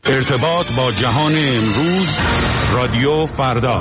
ارتباط با جهان امروز، رادیو فردا.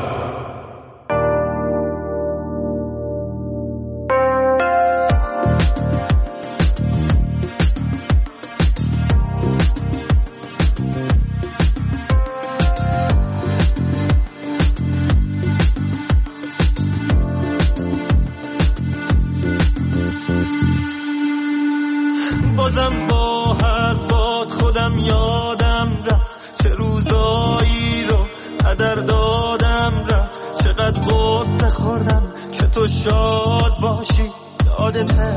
بازم با حرفات خودم یادم رفت، چه روزایی رو هدر دادم رفت، چقدر غصه خوردم که تو شاد باشی. یادته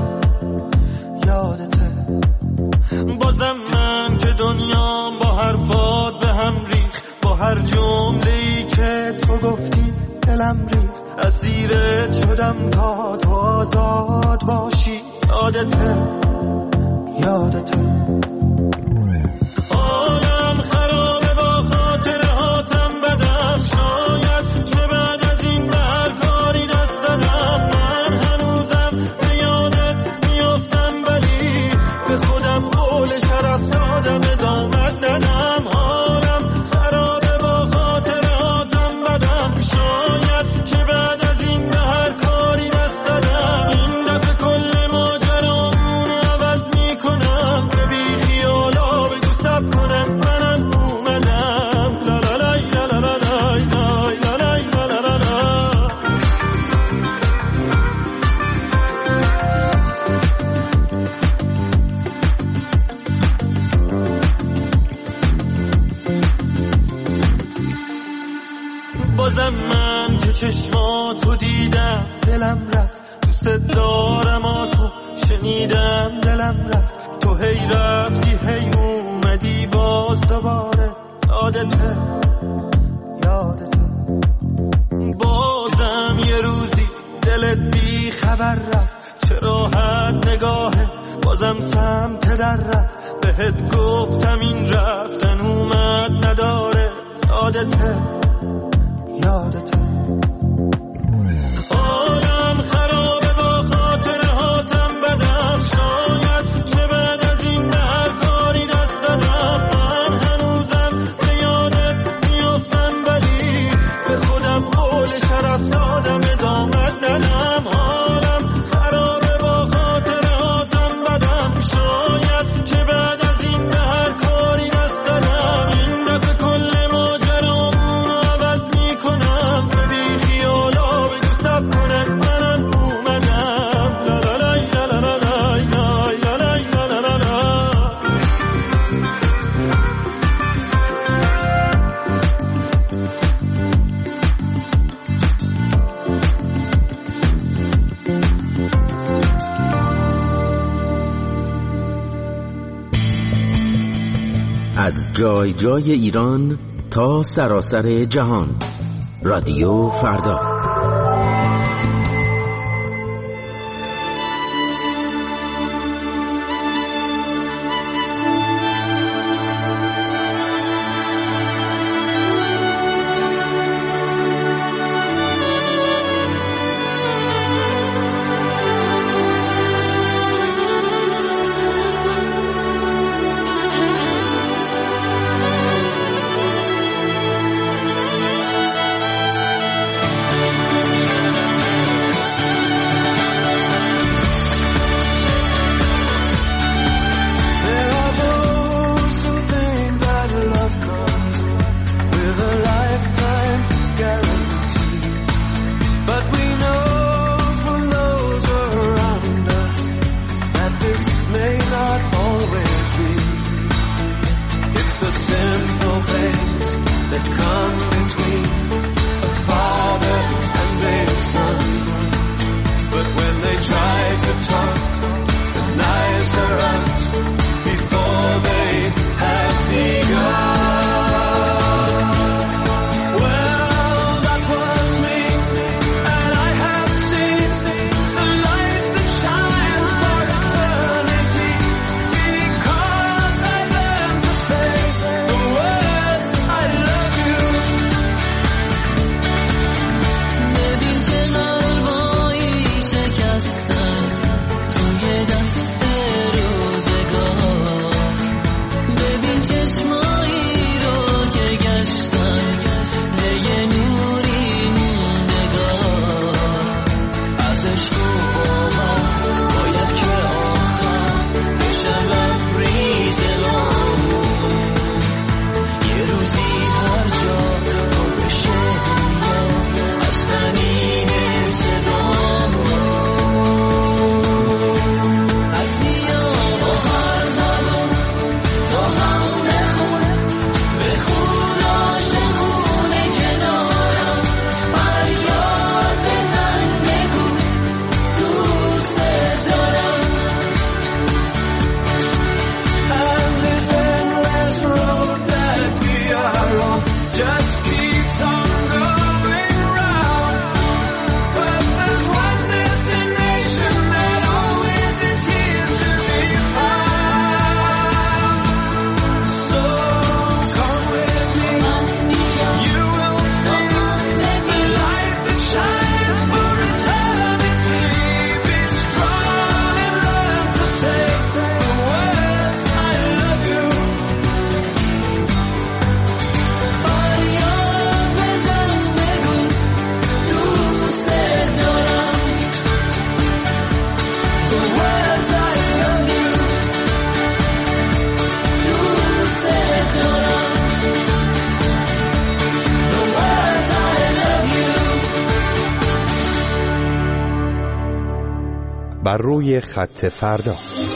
بازم من که دنیام با حرفات به هم ریخ، با هر جمله‌ای که تو گفتی دلم ریخ، اسیرت شدم تا تو آزاد باشی. یادته عالم خرابه با خاطره هاتم بدم، شاید که بعد از این به هر کاری دست دادم. من هنوزم به یادت میافتم، ولی به خودم قول شرف دادم ادامت ندم. عالم خرابه با خاطره هاتم بدم، شاید که بعد از این به هر کاری دست دادم. این دفعه کل ماجرامون عوض میکنم، به بی خیالا بگو سب کنم منم اومدم. لا لا لا لا لا لا لا لا لا لا لا. بازم من که چشماتو دیدم دلم رفت، دوست دارم تو شنیدم دلم رفت. تو هی رفتی هی اومدی باز دوباره. یادته بازم یه روزی دلت بی خبر رفت، چه راحت نگاهه بازم سمت در رفت. بهت گفتم این رفتن اومد نداره. یادته عالم خرابه با خاطره هاتم بدم، شاید که بعد از این به هر کاری دست دادم. من هنوزم به یادت میافتم، ولی به خودم قول شرف دادم ادامت ندم. عالم خرابه با خاطره هاتم بدم، شاید که بعد از این به هر کاری دست دادم. این دفعه کل ماجرامون عوض میکنم، به بی خیالا بگو سب کنم منم اومدم. لا لا لا لا لا لا لا لا لا لا لا. از جای جای ایران تا سراسر جهان، رادیو فردا. بر روی خط فردا.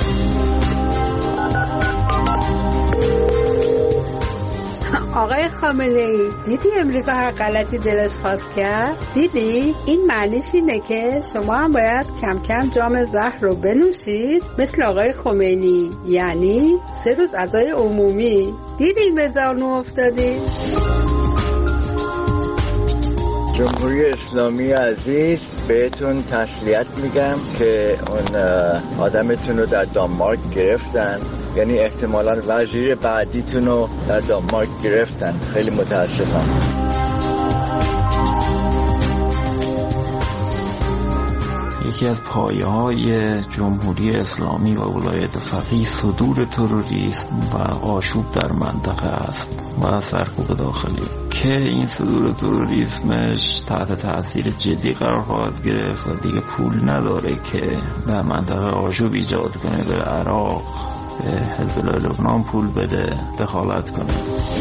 آقای خامنه‌ای، دیدی امریکا هر غلطی دلش خواست کرد؟ دیدی؟ این معنیش اینه که شما هم باید کم کم جام زهر رو بنوشید مثل آقای خمینی، یعنی 3 روز عزای عمومی. دیدی به زانو افتادی؟ جمهوری اسلامی عزیز، بهتون تسلیت میگم که اون آدمتون رو در دانمارک گرفتن، یعنی احتمالاً وزیر بعدیتون رو در دانمارک گرفتن. خیلی متاسفم. یکی از پایه‌های جمهوری اسلامی و ولایت فقیه صدور تروریسم و آشوب در منطقه است و سرکوب داخلی که این صدور تروریسمش تحت تاثیر جدی قرار خواهد گرفت و دیگه پول نداره که در منطقه آشوب ایجاد کنه، به عراق، به حزب الله لبنان پول بده، دخالت کنه.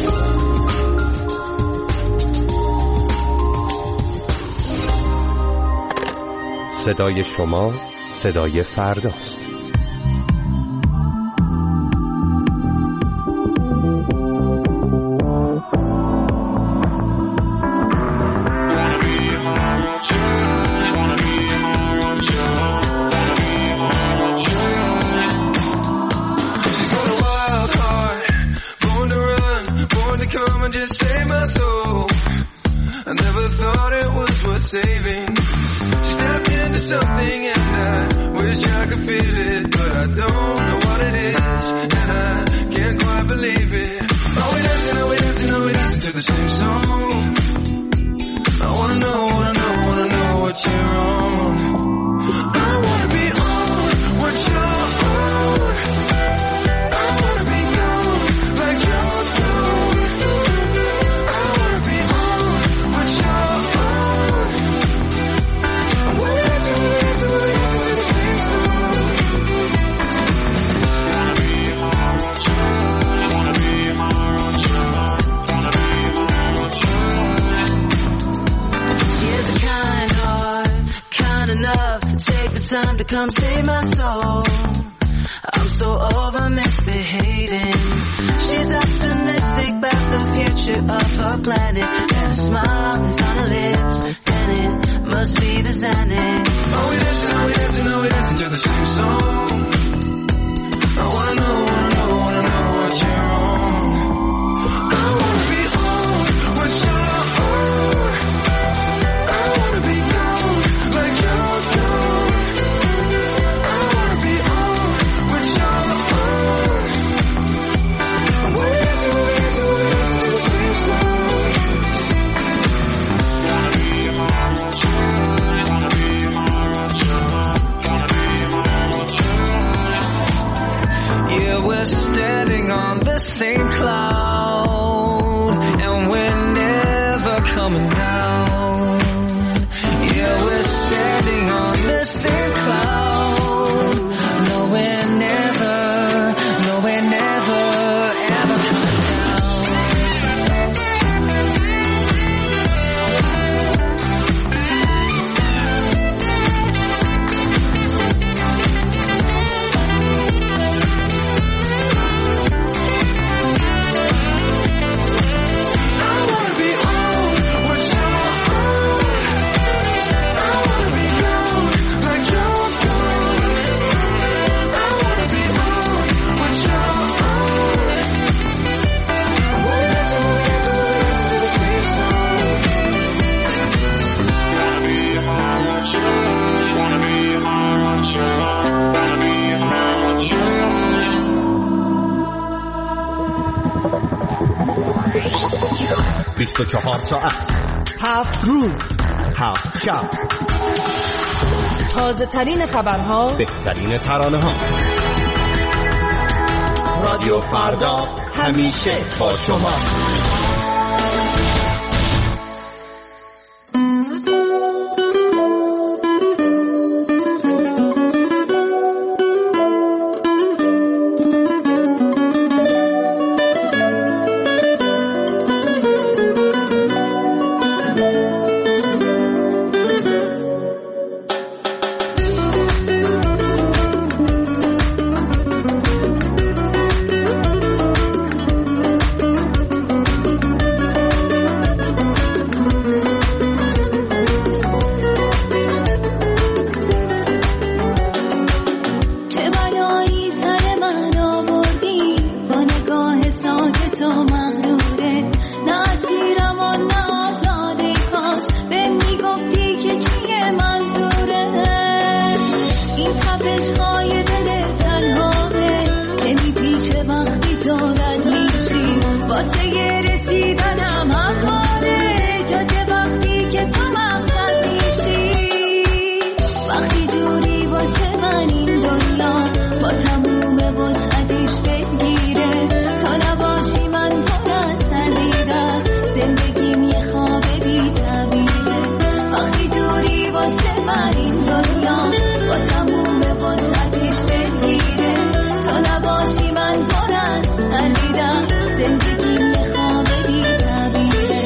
صدای شما صدای فرداست. Come save my soul. I'm so over misbehaving. She's optimistic about the future of her planet, and a smile is on her lips, and it must be the Xanax. Oh, we dancing, oh, we dancing, oh, we dancing to the same song. I wanna know what you're on. I wanna be on what you're on. I wanna be gone like you're gone. We're standing on the same cloud, and we're never coming down. Yeah, we're standing on the same cloud. No, we're never ever coming down. 24 ساعت 7 روز 7 شب، تازه ترین خبرها، بهترین ترانه ها. رادیو فردا همیشه با شما. واسه رسیدنم همواره جاده وقتی که تو مقصد میشی وقتی دوری واسه من این دنیا با تموم وسعتش دلگیره تا نباشی من پر از تردیدم زندگیم یه خواب بی تعبیره وقتی دوری واسه من این دنیا با تموم وسعتش دلگیره تا نباشی من پر از تردیدم زندگیم یه خواب بی تعبیره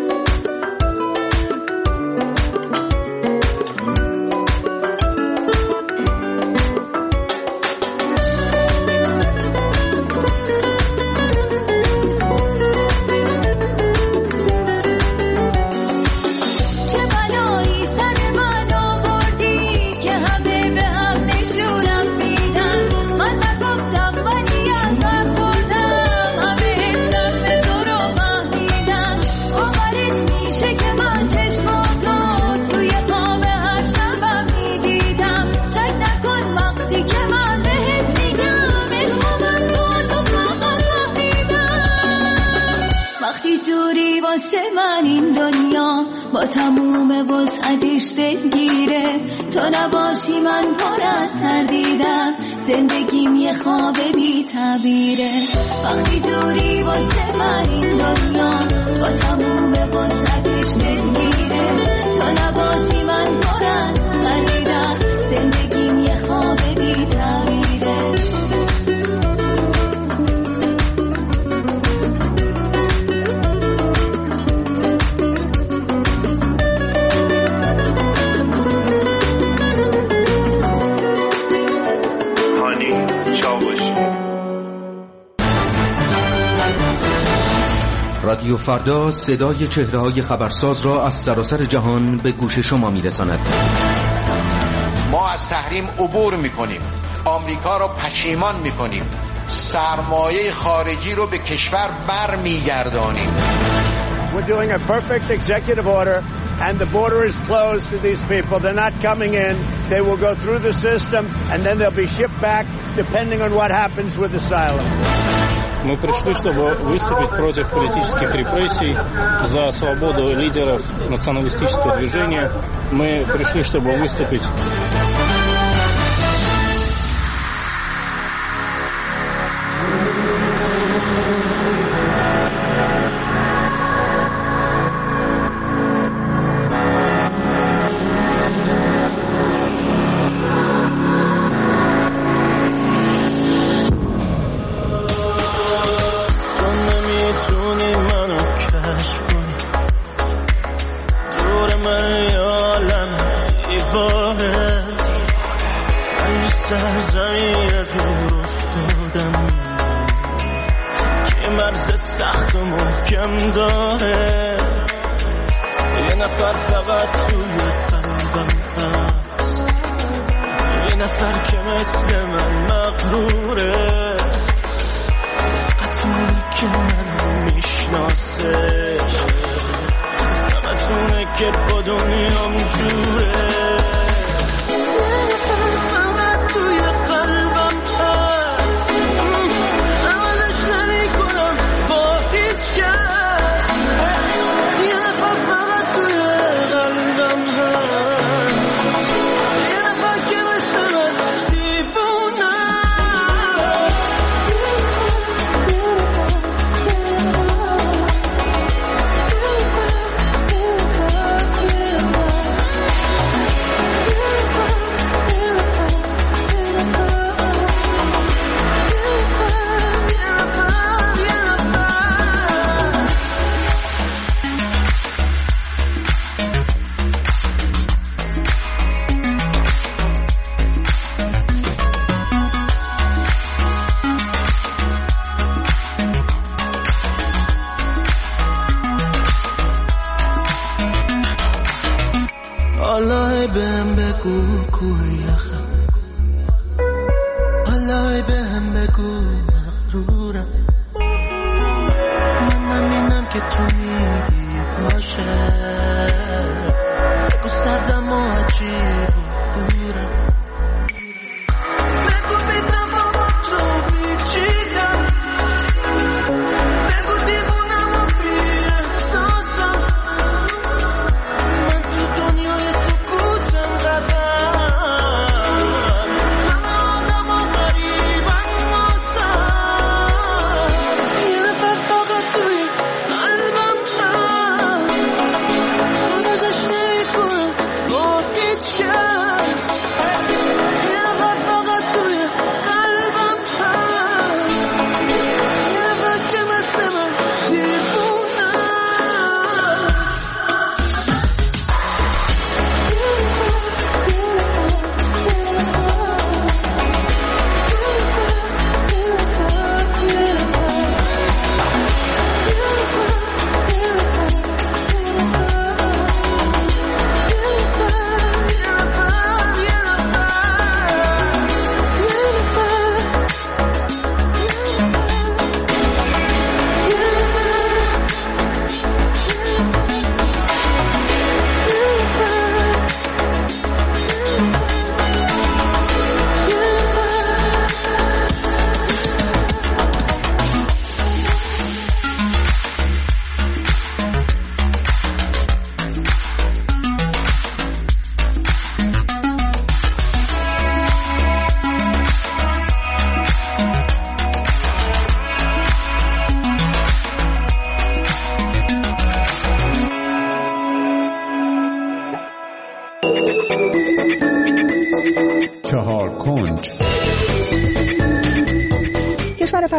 چه بلایی سر من آوردی که همه به هم نشونم میدن من نگفتم ولی از من خوردم همه حسم به تو رو فهمیدم باورت میشه که من چشماتو توی خواب هر شبم میدیدم شک نکن وقتی که من بهت میگم عشق من تو فقط فهمیدم وقتی دوری واسه من این دنیا با تموم وسعتش دلگیره تا نباشی من پر از تردیدم زندگیم یه خواب بی تعبیره وقتی دوری واسه من این دنیا با تموم وسعتش دلگیره تا نباشی من پر از تردیدم زندگیم یه خواب بی تعبیره هانی چاوشی رادیو فردا صدای چهره‌های خبرساز را از سراسر جهان به گوش شما می‌رساند. ما از تحریم عبور میکنیم، آمریکا رو پشیمان میکنیم، سرمایه خارجی رو به کشور برمیگردانیم. We're doing a perfect executive order and the border is closed to these people. They're not coming in. They will go through the system and then they'll be shipped back depending on what happens with asylum. Мы пришли, чтобы выступить против политических репрессий, за свободу лидеров националистического движения. Мы пришли, чтобы выступить. بگو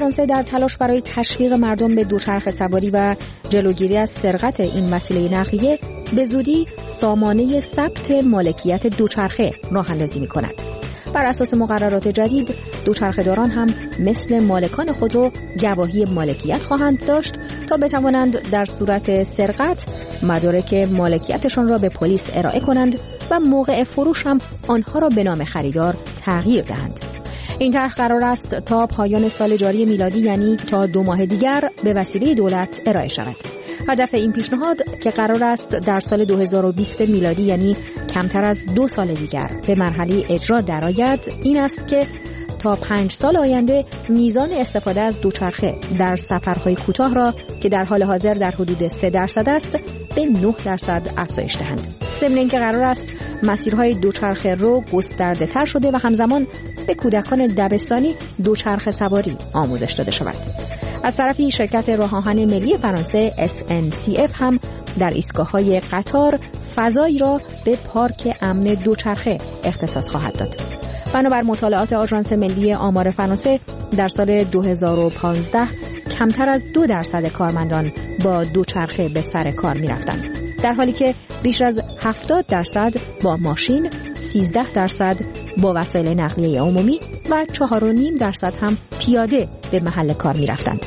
فرانسه در تلاش برای تشویق مردم به دوچرخه سواری و جلوگیری از سرقت این وسیله نقلیه به زودی سامانه ثبت مالکیت دوچرخه راه اندازی می‌کند. بر اساس مقررات جدید دوچرخه‌داران هم مثل مالکان خودرو گواهی مالکیت خواهند داشت تا بتوانند در صورت سرقت مدارک مالکیتشان را به پلیس ارائه کنند و موقع فروش هم آنها را به نام خریدار تغییر دهند. این طرح قرار است تا پایان سال جاری میلادی یعنی تا 2 ماه دیگر به وسیله دولت ارائه شود. هدف این پیشنهاد که قرار است در سال 2020 میلادی یعنی کمتر از 2 سال دیگر به مرحله اجرا درآید این است که تا 5 سال آینده میزان استفاده از دوچرخه در سفرهای کوتاه را که در حال حاضر در حدود 3% است به 9% افزایش دهند. ضمن اینکه قرار است مسیرهای دوچرخه رو گسترده تر شده و همزمان به کودکان دبستانی دوچرخه سواری آموزش داده شود. از طرفی شرکت راه آهن ملی فرانسه SNCF هم در ایستگاه‌های قطار فضایی را به پارک امن دوچرخه اختصاص خواهد داد. بنابر مطالعات آژانس ملی آمار فرانسه در سال 2015 کمتر از 2% کارمندان با دوچرخه به سر کار می‌رفتند، در حالی که بیش از 70% با ماشین، 13% با وسایل نقلیه عمومی و 4.5% هم پیاده به محل کار می‌رفتند.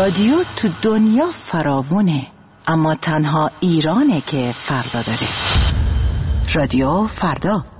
رادیو تو دنیا فراوونه، اما تنها ایرانه که فردا داره. رادیو فردا